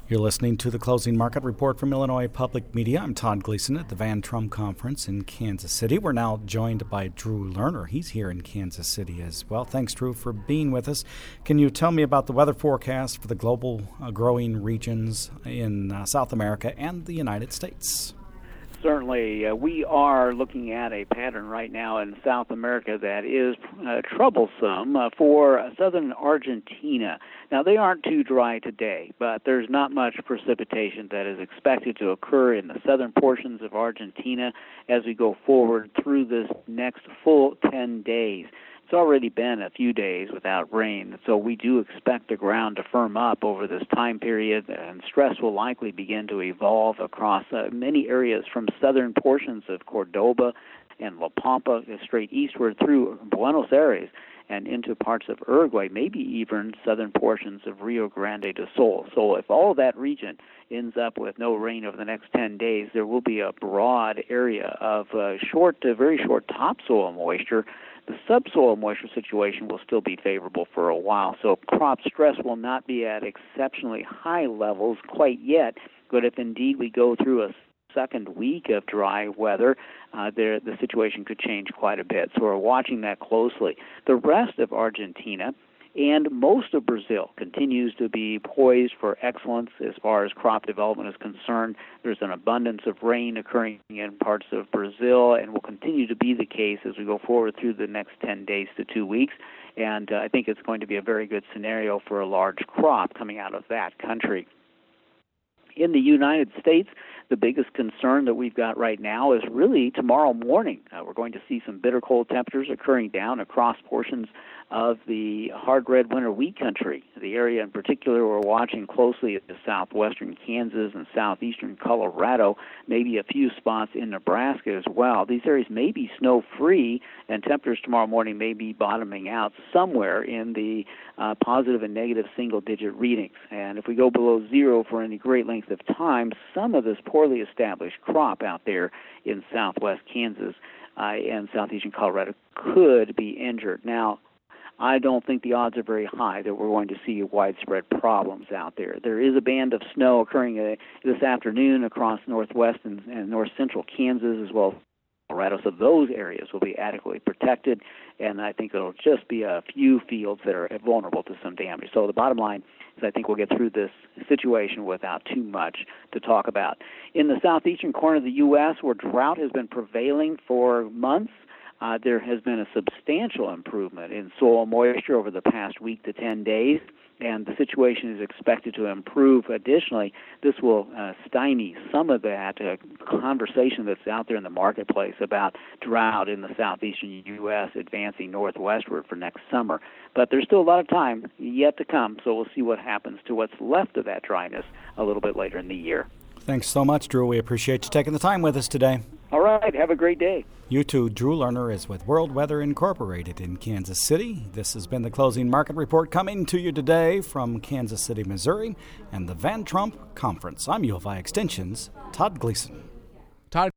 You're listening to the Closing Market Report from Illinois Public Media. I'm Todd Gleason at the Van Trump Conference in Kansas City. We're now joined by Drew Lerner. He's here in Kansas City as well. Thanks, Drew, for being with us. Can you tell me about the weather forecast for the global growing regions in South America and the United States? Certainly. We are looking at a pattern right now in South America that is troublesome for southern Argentina. Now, they aren't too dry today, but there's not much precipitation that is expected to occur in the southern portions of Argentina as we go forward through this next full 10 days. It's already been a few days without rain, so we do expect the ground to firm up over this time period, and stress will likely begin to evolve across many areas from southern portions of Cordoba and La Pampa straight eastward through Buenos Aires and into parts of Uruguay, maybe even southern portions of Rio Grande do Sul. So if all that region ends up with no rain over the next 10 days, there will be a broad area of very short topsoil moisture. The subsoil moisture situation will still be favorable for a while, so crop stress will not be at exceptionally high levels quite yet, but if indeed we go through a second week of dry weather, the situation could change quite a bit. So we're watching that closely. The rest of Argentina and most of Brazil continues to be poised for excellence as far as crop development is concerned. There's an abundance of rain occurring in parts of Brazil and will continue to be the case as we go forward through the next 10 days to 2 weeks. And I think it's going to be a very good scenario for a large crop coming out of that country. In the United States, the biggest concern that we've got right now is really tomorrow morning. We're going to see some bitter cold temperatures occurring down across portions of the hard red winter wheat country. The area in particular we're watching closely is southwestern Kansas and southeastern Colorado, maybe a few spots in Nebraska as well. These areas may be snow-free, and temperatures tomorrow morning may be bottoming out somewhere in the positive and negative single-digit readings. And if we go below zero for any great length of time, some of this poorly established crop out there in southwest Kansas and southeastern Colorado could be injured. Now, I don't think the odds are very high that we're going to see widespread problems out there. There is a band of snow occurring this afternoon across northwest and north central Kansas as well as Colorado, so those areas will be adequately protected, and I think it'll just be a few fields that are vulnerable to some damage. So the bottom line is I think we'll get through this situation without too much to talk about. In the southeastern corner of the U.S., where drought has been prevailing for months, there has been a substantial improvement in soil moisture over the past week to 10 days, and the situation is expected to improve. Additionally, this will stymie some of that conversation that's out there in the marketplace about drought in the southeastern U.S. advancing northwestward for next summer. But there's still a lot of time yet to come, so we'll see what happens to what's left of that dryness a little bit later in the year. Thanks so much, Drew. We appreciate you taking the time with us today. All right. Have a great day. You too. Drew Lerner is with World Weather Incorporated in Kansas City. This has been the Closing Market Report coming to you today from Kansas City, Missouri, and the Van Trump Conference. I'm U of I Extension's Todd Gleason.